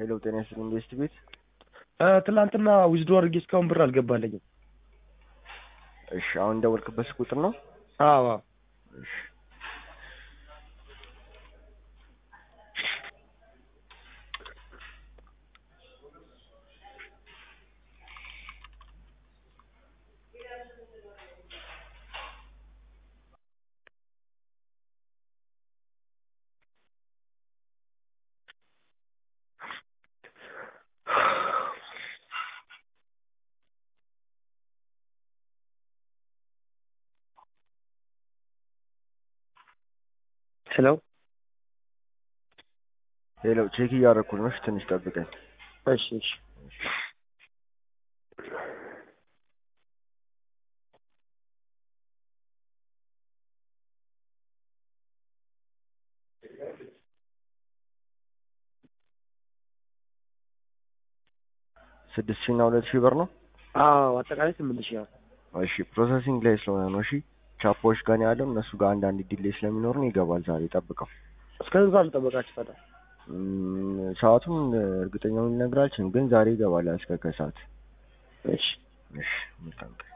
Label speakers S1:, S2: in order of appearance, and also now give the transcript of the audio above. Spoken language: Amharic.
S1: ሄሎ ጤና ይስጥልኝ ኢንቨስት ቤት።
S2: ትላንትና ዊዝድሮ አድርጌ እስካሁን ብር አልገባልኝም።
S1: እሺ አሁን ደወልክበት ቁጥር ነው?
S2: አዎ።
S1: እሺ
S2: ሄሎ
S1: ሄሎ ቼክ እያደረኩ ነው። እሺ ትንሽ ጠብቀኝ።
S2: እሺ
S1: 6,000 እና 2,000 ብር ነው።
S2: አዎ አጠቃላይ 8,000 ነው።
S1: እሺ ፕሮሰሲንግ ላይ ስለሆነ ነው። እሺ ቻፖች ጋር ነው ያለው። እነሱ ጋር አንዳንድ ዲሌይ ስለሚኖር ነው ይገባል ዛሬ ጠብቀው።
S2: እስከዚህ ጋር ልጠበቃችሁ ታዲያ?
S1: ሰዓቱን እርግጠኛውን ልነግርህ አልችልም፣ ግን ዛሬ ይገባል እስከ ከሰዓት።
S2: እሺ
S1: እሺ መልካም